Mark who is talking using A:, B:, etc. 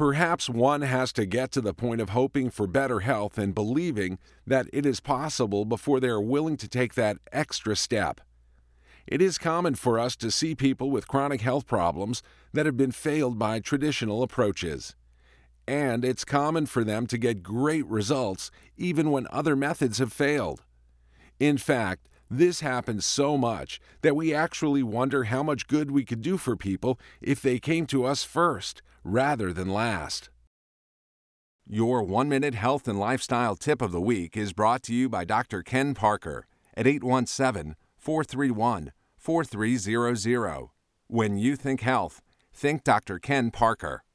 A: Perhaps one has to get to the point of hoping for better health and believing that it is possible before they are willing to take that extra step. It is common for us to see people with chronic health problems that have been failed by traditional approaches. And it's common for them to get great results even when other methods have failed. In fact, this happens so much that we actually wonder how much good we could do for people if they came to us first, rather than last. Your 1-minute health and lifestyle tip of the week is brought to you by Dr. Ken Parker at 817-431-4300. When you think health, think Dr. Ken Parker.